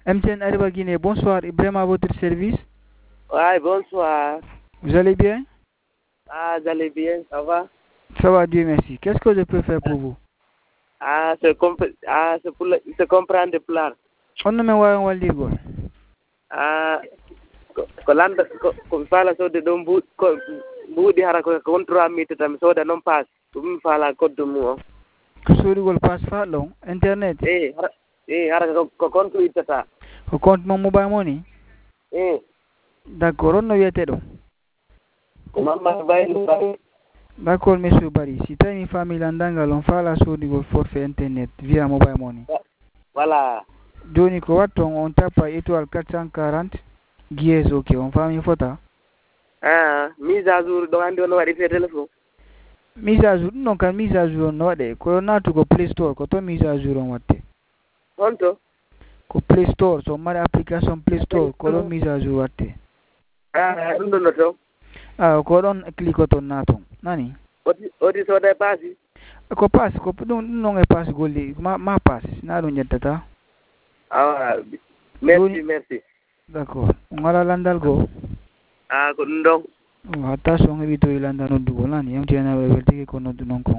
MTN Arriva Guinée, bonsoir, Ibrahim à votre service. Ouais, bonsoir. Vous allez bien? Ah, j'allais bien, ça va? Ça va, Dieu merci. Qu'est-ce que je peux faire pour vous? C'est comprendre le plan. On ne me voit en Waldigo. Ko landa ko fala so de ɗon mbuuɗi hara ko won 3 minutes tan mi sooda noon pass ɗum fala koddu mum o soodugol pass faɗɗo internet hara ko compte ittata ko compte mon mobile money d' accord on no wiyete ɗo ko Mamadou Baylo d' accord monsieur Barry si tawi mi faami landalngal on faala soodugol forfait internet via mobile money voilà joni ko watton on tappa étoile 440 guies ok on faami fota mise à jour ɗo andi on waɗi fe téléphone mise à jour ɗum noon kan mise à jour on no waɗe ko natugo play store ko to mise à jour on watte honto ko play store so mari application play store ko ɗon mise à jour watte ɗum ɗon no to ko ɗon clique ton naton nani odi sooda e paasi ko pass ko ɗum noon e pass golli ma pass na ɗum jettata merci d' accord on ala landal goo ko ɗum ɗon hatta so on heɓi to i landa noddugol nani MTN Arriva tigi ko noddu noon kon